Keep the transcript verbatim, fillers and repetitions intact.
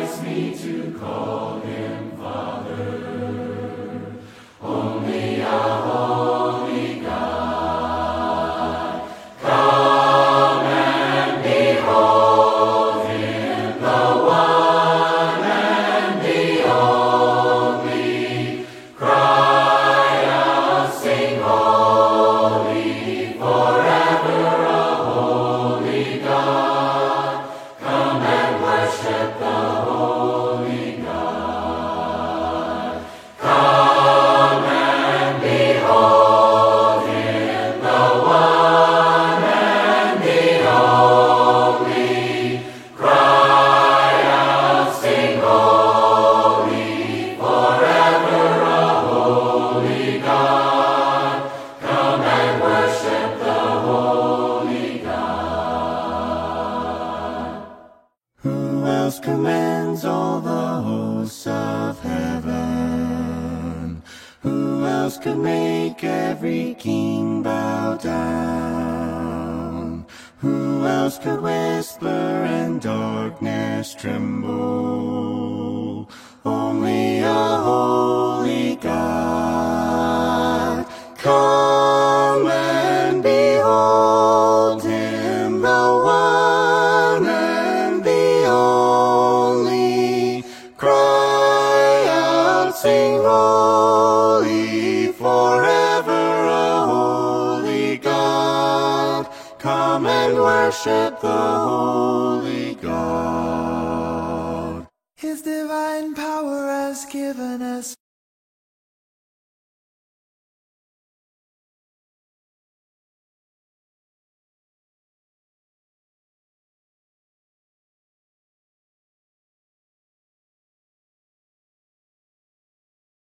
suffice me to call him Father. Only a holy God. Come and behold him, the one and the only. Cry out, sing holy, forever a holy God. Come and worship the holy God. Come and behold him, the one and the only. Cry out, sing holy, forever a holy God. Come and worship the holy God. Who else commands all the hosts of heaven? Who else could make every king bow down? Who else could whisper and darkness tremble? Only a holy God. Come and behold him, the one and the only. Cry out, sing holy, forever a holy God. Come and worship the holy God. His divine power has given us